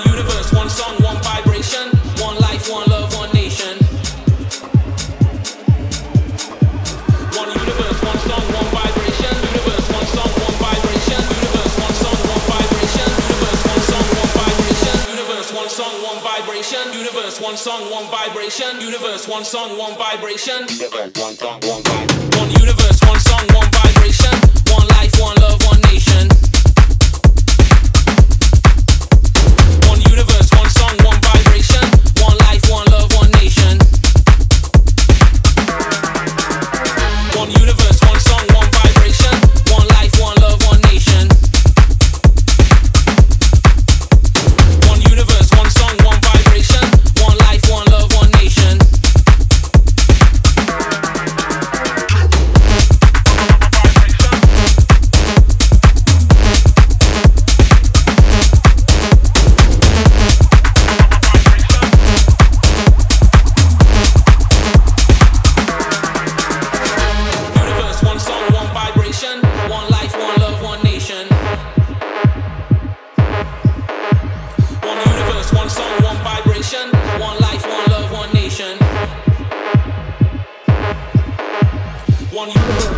universe, one song, one vibration, one life, one love, one nation. One universe, one song, one vibration, universe, one song, one vibration, universe, one song, one vibration, universe, one song, one vibration, universe, one song, one vibration, universe, one song, one vibration, universe, one song, one vibration, universe, one song, one vibration, one universe, one song, one vibration, one life, one love, one nation. One universe, one song, one vibration, one life, one love, one nation. One universe, one song, one vibration, one life, one love, one nation. One universe, one song, one vibration, one life, one love, one nation. Universe, one song, one vibration, one life, one love, one nation. One universe, one song, one vibration, one life, one love, one nation. One universe.